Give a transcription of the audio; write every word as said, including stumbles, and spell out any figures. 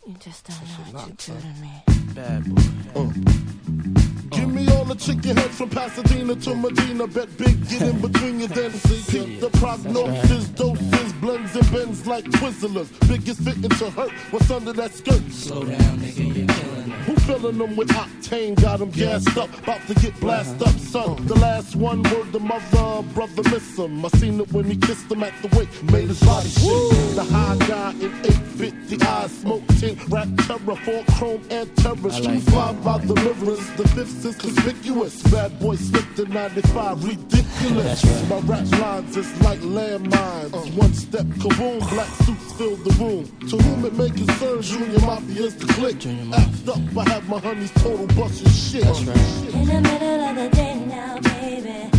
You just don't know what you do to me. Bad boy. Uh. Give me all the chicken heads from Pasadena to Medina. Bet big, get in between your dents. Get the prognosis, doses, blends and bends like Twizzlers. Biggest fitting to hurt what's under that skirt. Slow down, nigga, you're killing it. Who filling them with octane? Got them gassed up, about to get blasted up, son. The last one, word the mother, brother miss him. I seen it when he kissed him at the wake, made his body shake. The high guy in eight fifty eyes, smoke tint, rap terror, four chrome and terror. Street five by the rivers, the fifth is conspicuous. Bad boy slipped to ninety-five, ridiculous. Right. My rap lines is like landmines. Uh, one step, kaboom, black suits fill the room. To whom it may concern, Junior Mafia is the click. Act up, I have my honeys total busting shit. That's right. In the middle of the day now, baby.